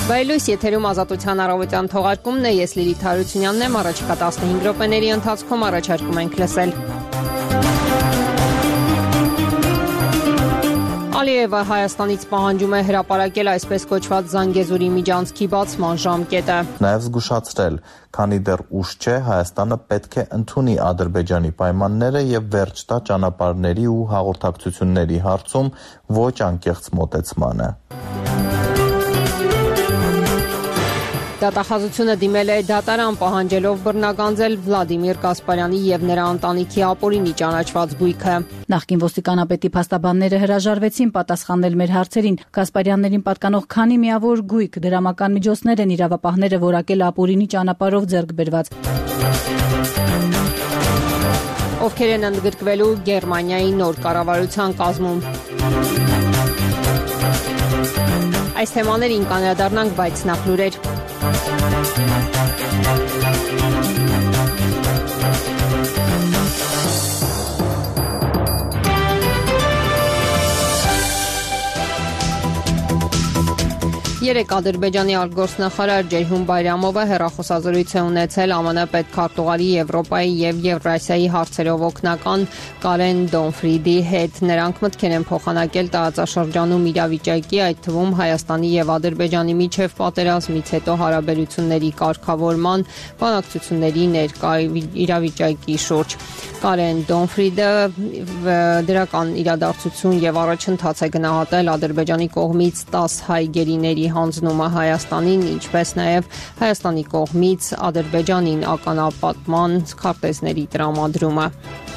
Բայլույս եթերում ազատության առավոտյան թողարկումն է, ես Լիլիթ Հարությունյանն եմ, առաջիկա 15 րոպեների ընթացքում առաջարկում ենք լսել. Ալիևը Հայաստանից պահանջում է հրապարակել այսպես կոչված Զանգեզուրի միջանցքի բացման ժամկետը. Նաև զգուշացրել, քանի դեռ ուշ չէ, Հայաստանը պետք է ընդունի Ադրբեջանի պայմանները և վերջ տա ճանապարհների ու հաղորդակցությունների հարցում ոչ անկեղծ մոտեցմանը. Դատախազությունը դիմել է դատարան պահանջելով բռնագանձել Վլադիմիր Կասպարյանի և նրա ընտանիքի ապօրինի ճանաչված գույքը. Նախկին ոստիկանապետի փաստաբանները հրաժարվեցին պատասխանել մեր հարցերին. Կասպարյաններին պատկանող քանի միավոր գույք, դրամական միջոցներ են իրավապահները որակել ապօրինի ճանապարհով ձեռք բերված. Ովքեր են ընդգրկվելու Գերմանիայի նոր կառավարության կազմում. Այս թեմաներին կանդրադառնանք, բայց նախ լուրեր. Երեկ Ադրբեջանի արտգործնախարար Ջեյհուն Բայրամովը հեռախոսազրույց է ունեցել ԱՄՆ պետքարտուղարի Եվրոպայի և Եվրասիայի հարցերով օգնական Կարեն Դոնֆրիդի հետ. Նրանք մտքեր են փոխանակել տարածաշրջանում իրավիճակի, այդ թվում Հայաստանի և Ադրբեջանի միջև պատերազմից հետո հարաբերությունների կարգավորման, բանակցությունների ներկա իրավիճակի շուրջ. Կարեն Դոնֆրիդը դրական իրադարձություն և առաջընթաց է գնահատել Ադրբեջանի կողմից 10 հայ գերիների հանձնումը Հայաստանին, ինչպես նաև Հայաստանի կողմից Ադրբեջանին ականապատման քարտեզների տրամադրումը.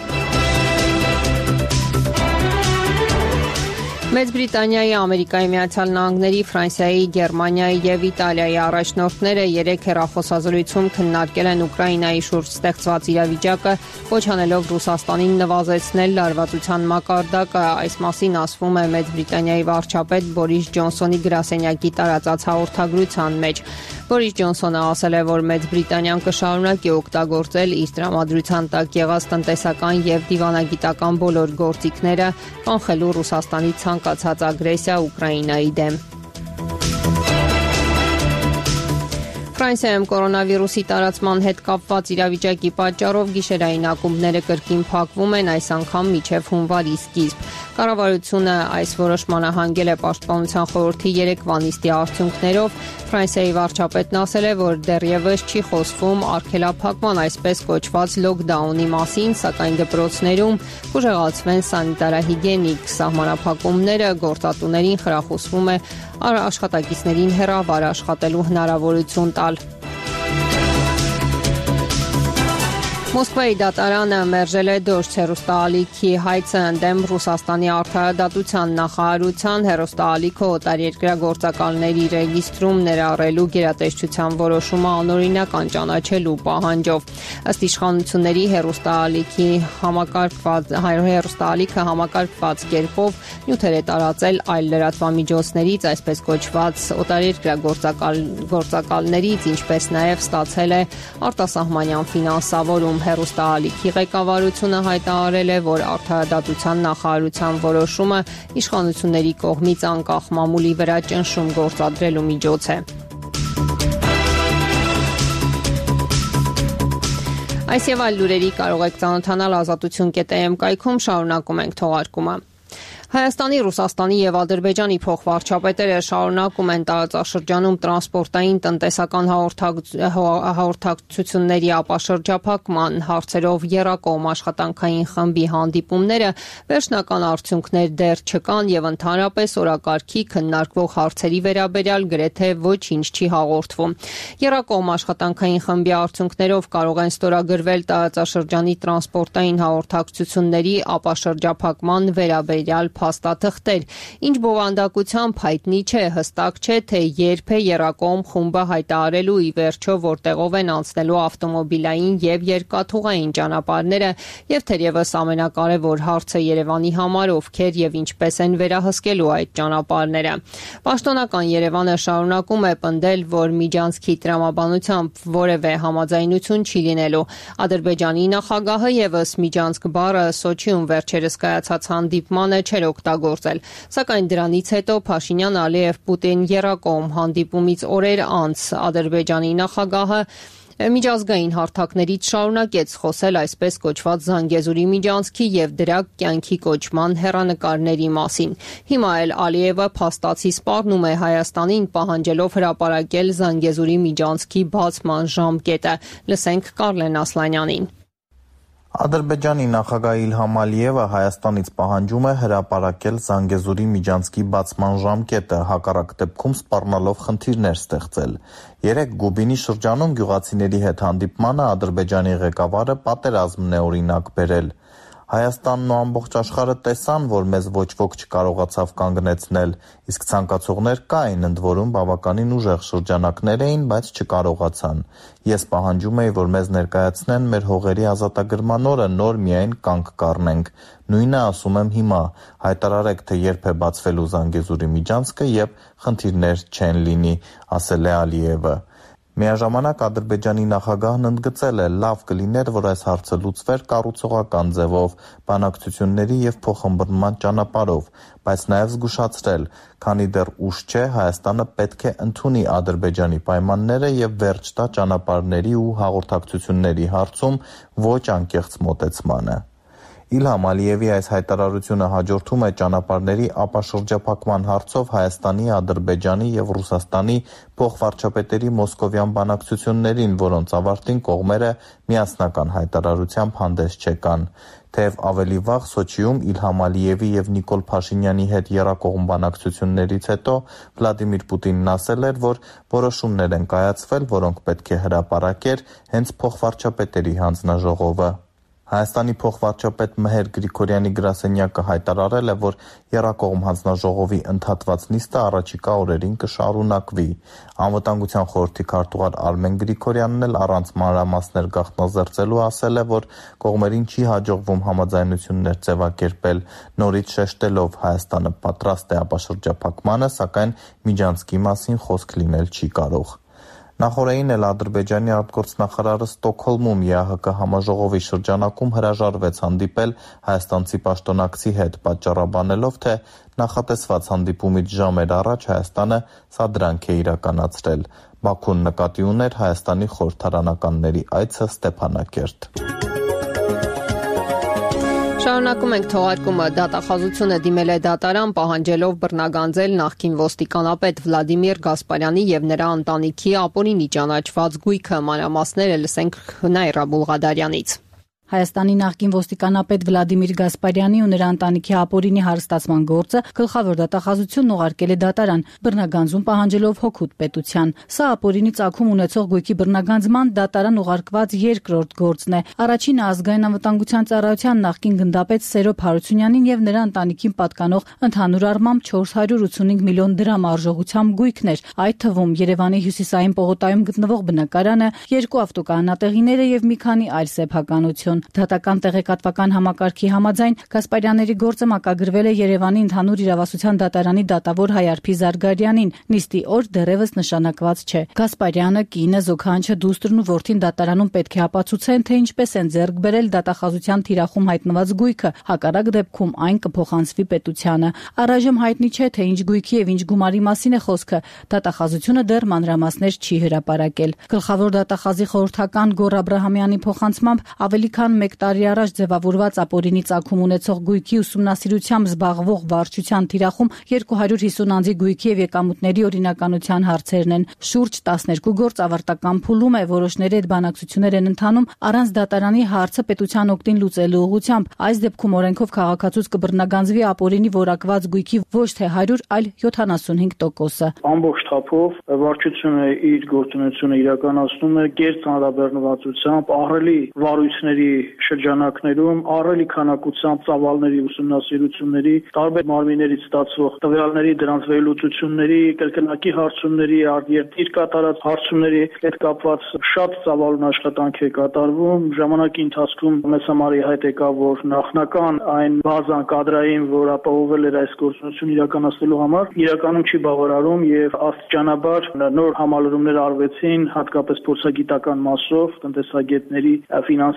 Մեծ Բրիտանիայի, Ամերիկայի Միացյալ Նահանգների, Ֆրանսիայի, Գերմանիայի և Իտալիայի առաջնորդները երեկ հեռախոսազրույցում քննարկել են Ուկրաինայի շուրջ ստեղծված իրավիճակը, կոչ անելով Ռուսաստանին նվազեցնել լարվածության մակարդակը. Այս մասին ասվում է Մեծ Բրիտանիայի վարչապետ Բորիս Ջոնսոնի գրասենյակի տարածած հաղորդագրության մեջ. Բորիս Ջոնսոնը ասել է, որ Մեծ Բրիտանիան կշարունակի օգտագործել իր տրամադրության տակ եղած տնտեսական և դիվանագիտական բոլոր գործիքները, կանխելու Ռուսաստանի ցանկացած ագրեսիա Ուկրաինայի դեմ. Ֆրանսիայում կորոնավիրուսի տարածման հետ կապված իրավիճակի պատճառով գիշերային ակումբները կրկին փակվում են, այս անգամ մինչև հունվարի սկիզբ. Կառավարությունը այս որոշմանը հանգել է Պաշտպանության խորհրդի երեկվա նիստի արդյունքներով. Ֆրանսիայի վարչապետն ասել է, որ դեռևս չի խոսվում արգելափակման այսպես կոչված լոքդաունի մասին, սակայն դպրոցներում կուժեղացվեն սանիտարահիգիենիկ սահմանափակումները, գործատուներին խրախուսվում է աշխատակիցներին հեռավար աշխատելու հնարավորություն տալ. Մոսկվայի դատարանը մերժել է Դոժձ հեռուստաալիքի հայցը ընդդեմ Ռուսաստանի արդարադատության նախարարության հեռուստաալիքը օտարերկրյա գործակալների ռեգիստրում ներառելու գերատեսչության որոշումը անօրինական ճանաչելու պահանջով. Ըստ իշխանությունների հեռուստաալիքը համակարգված կերպով նյութեր է տարածել այլ լրատվամիջոցներից, այսպես կոչված օտարերկրյա գործակալներից, ինչպես նաև ստացել է արտասահմանյան ֆինանսավորում. Հեռուստաալիքի ղեկավարությունը հայտարարել է, որ արդարադատության նախարարության որոշումը իշխանությունների կողմից անկախ մամուլի վրա ճնշում գործադրելու միջոց է. Այս եւ այլ լուրերի կարող եք ծանոթանալ ազատություն.am կայքում, շարունակում ենք թողարկումը. Հայաստանի, Ռուսաստանի և Ադրբեջանի փոխվարչապետերը շարունակում են տարածաշրջանում տրանսպորտային տնտեսական հաղորդակցությունների ապաշրջափակման հարցերով եռակողմ աշխատանքային խմբի հանդիպումները վերջնական արդյունքներ դեռ չկան և ընդհանրապես օրակարգի քննարկվող հարցերի վերաբերյալ գրեթե ոչինչ չի հաղորդվում. Եռակողմ աշխատանքային խմբի արդյունքներով կարող են ստորագրվել տարածաշրջանի տրանսպորտային հաղորդակցությունների ապաշրջափակման վերաբերյալ փաստաթղթեր. Ինչ բովանդակությամբ հայտնի չէ, հստակ չէ, թե երբ է եռակողմ խումբը հայտարարելու ի վերջո որտեղով են անցնելու ավտոմոբիլային և երկաթուղային ճանապարհները և թերևս ամենակարևոր հարցը Երևանի համար ովքեր և ինչպես են վերահսկելու այդ ճանապարհները. Պաշտոնական Երևանը շարունակում է պնդել, որ միջանցքի տրամաբանությամբ որևէ համաձայնություն չի լինելու. Ադրբեջանի նախագահը ևս միջանցք բառը Սոչիում վերջերս կայացած հանդիպմանը չէր օգտագործել։ Սակայն դրանից հետո Փաշինյան-Ալիև-Պուտին եռակողմ հանդիպումից օրեր անց Ադրբեջանի նախագահը միջազգային հարթակներից շարունակեց խոսել այսպես կոչված Զանգեզուրի միջանցքի եւ դրա կյանքի կոչման հեռանկարների մասին։ Հիմա էլ Ալիևը փաստացի սպառնում է Հայաստանին, պահանջելով հրապարակել Զանգեզուրի միջանցքի բացման ժամկետը։ Լսենք Կարլեն Ասլանյանին։ Ադրբեջանի նախագահ Իլհամ Ալիևը Հայաստանից պահանջում է հրապարակել Զանգեզուրի միջանցքի բացման ժամկետը, հակառակ դեպքում սպառնալով խնդիրներ ստեղծել։ Երեկ Գուբինի շրջանում գյուղացիների հետ հանդիպմանը Ադրբեջանի ղեկավարը պատերազմն է օրինակ բերել։ Հայաստանն ու ամբողջ աշխարհը տեսան, որ մեզ ոչ ոք չկարողացավ կանգնեցնել, իսկ ցանկացողներ կային, ընդ որում բավականին ուժեղ շրջանակներ էին, բայց չկարողացան։ Ես պահանջում էի, որ մեզ ներկայացնեն մեր հողերի ազատագրման օրը, նոր միայն կանգ կառնենք։ Նույնը ասում եմ հիմա, հայտարարեք, թե երբ է բացվելու Զանգեզուրի միջանցքը եւ խնդիրներ չեն լինի, ասել է Ալիևը։ Միաժամանակ Ադրբեջանի նախագահն ընդգծել է, լավ կլիներ, որ այս հարցը լուծվեր կառուցողական ձևով, բանակցությունների եւ փոխըմբռնման ճանապարհով, բայց նաեւ զգուշացրել, քանի դեռ ուշ չէ, Հայաստանը պետք է ընդունի Ադրբեջանի պայմանները եւ վերջ տա ճանապարհների ու հաղորդակցությունների հարցում ոչ անկեղծ մոտեցմանը։ Իլհամ Ալիևի այս հայտարարությունը հաջորդում է ճանապարհների ապաշրջափակման հարցով Հայաստանի, Ադրբեջանի եւ Ռուսաստանի փոխվարչապետերի մոսկովյան բանակցություններին, որոնց ավարտին կողմերը միասնական հայտարարությամբ հանդես չեկան։ Թեև ավելի վաղ Սոչիում Իլհամ Ալիևի եւ Նիկոլ Փաշինյանի հետ եռակողմ բանակցություններից հետո Վլադիմիր Պուտինն ասել էր, որ որոշումներ են կայացվել, որոնք պետք է հրապարակեր հենց փոխվարչապետերի հանձնաժողովը։ Հայաստանի փոխվարչապետ Մհեր Գրիգորյանի գրասենյակը հայտարարել է, որ եռակողմ հանձնաժողովի ընդհատված նիստը առաջիկա օրերին կշարունակվի։ Անվտանգության խորհրդի քարտուղար Արմեն Գրիգորյանն էլ առանց մանրամասներ գաղտնազերծելու ասել է, որ կողմերին չի հաջողվում համաձայնություններ ձևակերպել, նորից շեշտելով Հայաստանը պատրաստ է ապաշրջափակմանը, սակայն միջանցքի մասին խոսք լինել չի կարող։ Նախորդին էլ Ադրբեջանի արտգործնախարարը Ստոկհոլմում ԵԱՀԿ համաժողովի շրջանակում հրաժարվեց հանդիպել հայաստանցի պաշտոնակցի հետ, պատճառաբանելով, թե նախատեսված հանդիպումից ժամեր առաջ Հայաստանը սադրանք է իրականացրել։ Բաքուն նկատի ուներ Հայաստանի խորհրդարանականների այցը Ստեփանակերտ։ Շարունակում ենք թողարկումը։ Դատախազությունը դիմել է դատարան, պահանջելով բռնագանձել նախկին ոստիկանապետ Վլադիմիր Գասպարյանի եւ նրա ընտանիքի ապօրինի ճանաչված գույքը։ Մանրամասները լսենք Հնայրա Բուլղադարյանից։ Հայաստանի նախկին ոստիկանապետ Վլադիմիր Գասպարյանի ու նրա ընտանիքի ապօրինի հարստացման գործը գլխավոր դատախազությունն ուղարկել է դատարան, բռնագանձում պահանջելով հօգուտ պետության։ Սա ապօրինի ծագում ունեցող գույքի բռնագանձման դատարան ուղարկված երկրորդ գործն է։ Առաջինը ազգային անվտանգության ծառայության նախկին գնդապետ Սերոբ Հարությունյանին եւ նրա ընտանիքին պատկանող ընդհանուր առմամբ 485 միլիոն դրամ արժողությամբ գույքն էր, այդ թվում Երևանի հյուսիսային պողոտայում գտնվող բնակարանը, 2 ավտոկայանատեղիները եւ մի քանի այլ սեփականություն։ Դատական տեղեկատվական համակարգի համաձայն Գասպարյանների գործը մակագրվել է Երևանի ընդհանուր իրավասության դատարանի դատավոր Հայարփի Զարգարյանին։ Նիստի օր դեռևս նշանակված չէ։ Գասպարյանը, կինը, զոքանչը, դուստրն ու որդին դատարանում պետք է ապացուցեն, թե ինչպես են ձեռք բերել դատախազության թիրախում հայտնված գույքը, հակառակ դեպքում այն կփոխանցվի պետությանը։ Առայժմ հայտնի չէ, թե ինչ գույքի եւ ինչ գումարի մասին է խոսքը։ Դատախազությունը դեռ մանրամասներ չի հրապարակել։ Գլխավոր դատախազի խորհրդական Գոռ Աբրահամյանի փոխանցմամբ ավելի քան 1 տարի առաջ ձևավորված ապօրինի ծագում ունեցող գույքի ուսումնասիրությամբ զբաղվող վարչության թիրախում 250 անձի գույքի եւ եկամուտների օրինականության հարցերն են։ Շուրջ 12 գործ ավարտական փուլում է, որոշների հետ բանակցություններ են ընթանում առանց դատարանի հարցը պետության օգտին լուծելու ուղղությամբ։ Այս դեպքում օրենքով քաղաքացուց կբռնագանձվի ապօրինի որակված գույքի ոչ թե 100, այլ 75%-ը։ Ամբողջ թափով վարչությունը իր գործունեությունը իրականացնում է գերծանրաբեռնվածությամբ, ահռելի վարույցների շրջանակներում, ահռելի քանակությամբ ծավալների ուսումնասիրությունների, տարբեր մարմիններից ստացվող տվյալների, դրանց վերլուծությունների, կրկնակի հարցումների, արտերկիր կատարած հարցումների հետ կապված շատ ծավալուն աշխատանք է կատարվում։ Ժամանակի ընթացքում մեծ համարի հայտ եկավ, որ նախնական այն բազան կադրային, որ ապահովել էր այս գործունեությունը իրականացնելու համար, իրականում չի բավարարում եւ աստիճանաբար նոր համալրումներ արվեցին, հատկապես փորձագիտական մասով, տնտեսագետների, ֆինանսիստների,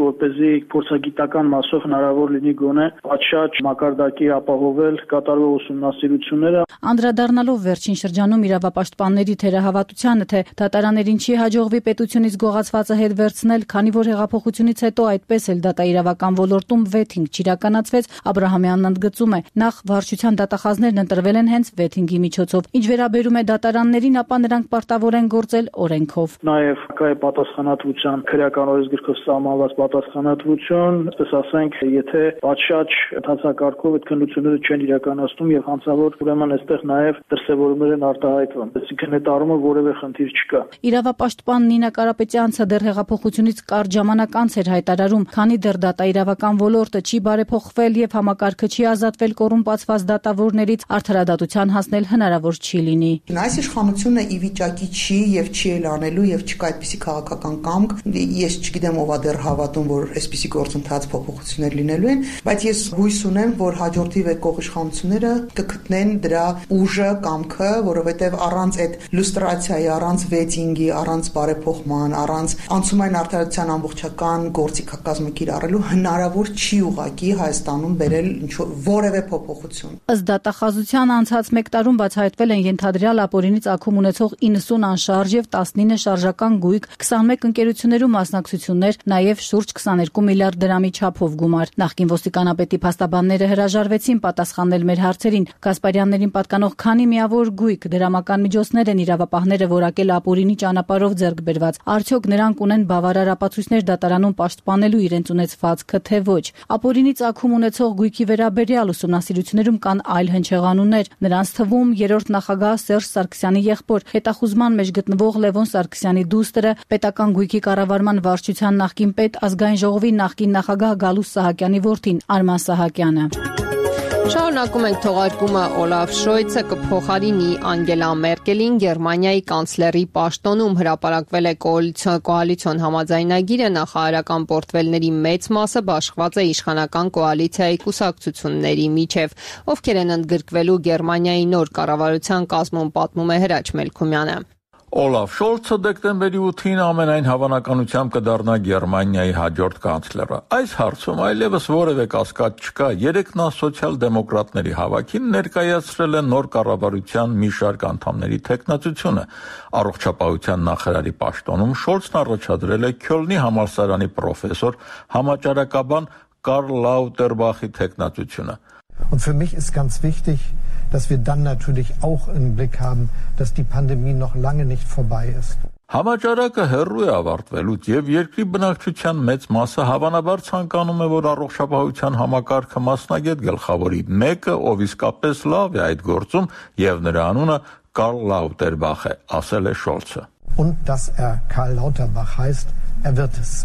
որպեսզի փորձագիտական մասով հնարավոր լինի գոնե պատշաճ մակարդակի ապահովել կատարվող ուսումնասիրությունները։ Անդրադառնալով վերջին շրջանում իրավապաշտպանների թերահավատությանը, թե դատարաններին չի հաջողվի պետությունից գողացվածը հետ վերցնել, քանի որ հեղափոխությունից հետո այդպես էլ դատաիրավական ոլորտում վեթինգ չիրականացվեց, Աբրահամյանն ընդգծում է, նախ վարչության դատախազներն ընտրվել են հենց վեթինգի միջոցով։ Ինչ վերաբերում է դատարաններին, ապա նրանք պարտավոր են գործել օրենքով։ Նաև կա է պատասխանատվության քրեական օրենսգրքով սահմանված պատասխանատվություն, այսպես ասենք, եթե պատշաճ ընթացակարգով այդ քննությունները չեն իրականացնում եւ հանցավոր, ուրեմն այստեղ նաև դրսևորումներ են արտահայտվում։ Այսինքն այդ առումով որևէ խնդիր չկա։ Իրավապաշտպան Նինա Կարապետյանցը դեռ հեղափոխությունից կարճ ժամանակ անց էր հայտարարում, քանի դեռ դատաիրավական ոլորտը չի բարեփոխվել եւ համակարգը չի ազատվել կոռումպացված դատավորներից, արդարադատության հասնել հնարավոր չի լինի։ Այս իշխանությունը ի վիճակի չի եւ չի էլ անելու եւ չկա այդպիսի քաղաքական կամք։ Ես չգիտեմ ով է դեռ հավատում, որ այսպիսի գործընթաց փոփոխություններ լինելու են, բայց ես հույս ունեմ, որ հաջորդի եկող իշխանությունները կգտնեն դրա ուժը, կամքը, որովհետեւ առանց այդ լուստրացիայի, առանց վեթինգի, առանց բարեփոխման, առանց անցումային արդարության ամբողջական գործիքակազմը կիրառելու հնարավոր չի ուղղակի Հայաստանում բերել որևէ փոփոխություն։ Ըստ դատախազության անցած 1 տարում բացահայտվել են ենթադրյալ ապօրինի ծագում ունեցող 90 անշարժ եւ 19 շարժական գույք, 21 ընկերություններում մասնակցություններ, նաեւ շուրջ 22 միլիարդ դրամի չափով գումար։ Նախկին ոստիկանապետի փաստաբանները հրաժարվեցին պատասխանել մեր հարցերին։ Գասպարյաններին պատկանող քանի միավոր գույք, դրամական միջոցներ են իրավապահները որակել ապօրինի ճանապարհով ձեռք բերված։ Արդյոք նրանք ունեն բավարար ապացույցներ դատարանում պաշտպանելու իրենց ունեցվածքը, թե ոչ։ Ապօրինի ծագում ունեցող գույքի վերաբերյալ ուսումնասիրություններում կան այլ հնչեղանուններ։ Նրանց թվում երրորդ նախագահ Սերժ Սարգսյանի եղբոր, հետախուզման մեջ գտնվող Լևոն Սարգսյանի դուստրը, պետական գույքի կառավարման վարչության նախկին պետ, ազգային ժողովի նախկին նախագահ Գալուստ Սահակյանի որդին Արման Սահակյանը։ Շարունակում ենք թողարկումը Օլաֆ Շոյցը կփոխարինի Անգելա Մերկելին Գերմանիայի կանցլերի պաշտոնում հրապարակվել է կոալիցիոն համաձայնագիրը նախարարական պորտֆելների մեծ մասը բաշխված է իշխանական կոալիցիայի կուսակցությունների միջև, ովքեր են ընդգրկվելու Գերմանիայի նոր կառավարության կազմում, պատմում է Հրաչ Մելքումյանը։ Օլաֆ Շոլցը դեկտեմբերի 8-ին ամենայն հավանականությամբ կդառնա Գերմանիայի հաջորդ կանցլերը։ Այս հարցում այլևս որևէ կասկած չկա, երեկ նա սոցիալ-դեմոկրատների հավաքին ներկայացրել է նոր կառավարության մի շարք անդամների թեկնածությունը։ Առողջապահության նախարարի պաշտոնում Շոլցն առաջադրել է Քյոլնի համալսարանի պրոֆեսոր, համաճարակաբան Կարլ Լաուտերբախի թեկնածությունը։ Und für mich ist ganz wichtig, dass wir dann natürlich auch im Blick haben, dass die Pandemie noch lange nicht vorbei ist. Համաճարակը հեռու է ավարտվելուց եւ երկրի բնակչության մեծ մասը հավանաբար ցանկանում է, որ առողջապահության համակարգը մասնագետ գլխավորի մեկը, ով իսկապես լավ է այդ գործում եւ նրա անունը Կարլ Լաուտերբախ է, ասել է Շոլցը։ Und dass Karl Lauterbach heißt, wird es.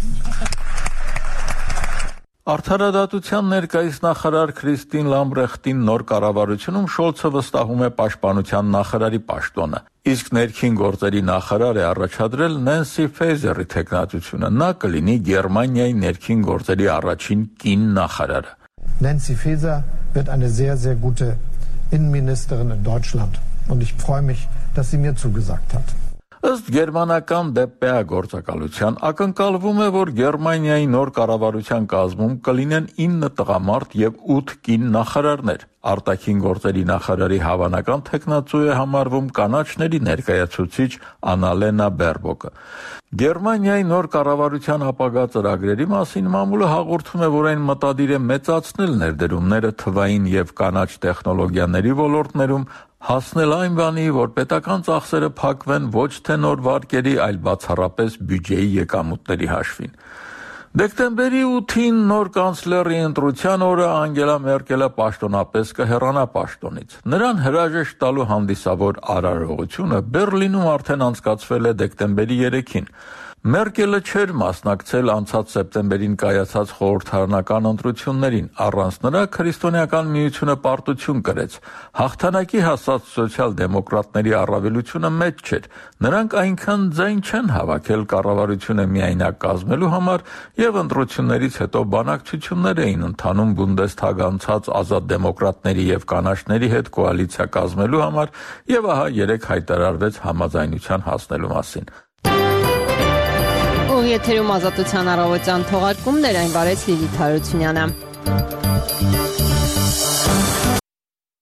Արդարադատության ներկայիս նախարար Քրիստին Լամբրեխտին նոր կառավարությունում Շոլցը վստահում է պաշտպանության նախարարի պաշտոնը։ Իսկ ներքին գործերի նախարար է առաջադրել Նենսի Ֆեյզերի թեկնածությունը։ Նա կլինի Գերմանիայի ներքին գործերի առաջին կին նախարարը։ Nancy Faeser wird eine sehr, sehr gute Innenministerin in Deutschland. Und ich freue mich, dass sie mir zugesagt hat. Ըստ գերմանական ԴՊԱ գործակալության ակնկալվում է, որ Գերմանիայի նոր կառավարության կազմում կլինեն 9 տղամարդ եւ 8 կին նախարարներ։ Արտաքին գործերի նախարարի հավանական թեկնածու է համարվում կանաչների ներկայացուցիչ Անալենա Բերբոկը։ Գերմանիայի նոր կառավարության ապագա ծրագրերի մասին մամուլը հաղորդում է, որ այն մտադիր է մեծացնել ներդրումները թվային եւ կանաչ տեխնոլոգիաների ոլորտներում, հասնել այն բանի, որ պետական ծախսերը փակվեն ոչ թե նոր վարկերի, այլ բացառապես բյուջեի եկամուտների հաշվին։ Դեկտեմբերի 8-ին նոր կանցլերի ընտրության օրը Անգելա Մերկելը պաշտոնապես կհեռանա պաշտոնից։ Նրան հրաժեշտ տալու հանդիսավոր արարողությունը Բերլինում արդեն անցկացվել է դեկտեմբերի 3-ին։ Մերկելը չէր մասնակցել անցած սեպտեմբերին կայացած խորհրդարանական ընտրություններին, առանց նրա քրիստոնեական միությունը պարտություն կրեց։ Հաղթանակի հասած սոցիալ-դեմոկրատների առավելությունը մեծ չէր։ Նրանք այնքան ձայն չեն հավաքել կառավարությունը միայնակ կազմելու համար եւ ընտրություններից հետո բանակցություններ էին ընթանում Բունդեսթագ անցած ազատ դեմոկրատների եւ կանաչների հետ կոալիցիա կազմելու համար եւ ահա երեք հայտարարվեց համաձայնության հասնելու մասին։ Եթերում ազատության առավոտյան թողարկումներ, այն վարեց Լիլիթ Հարությունյանը։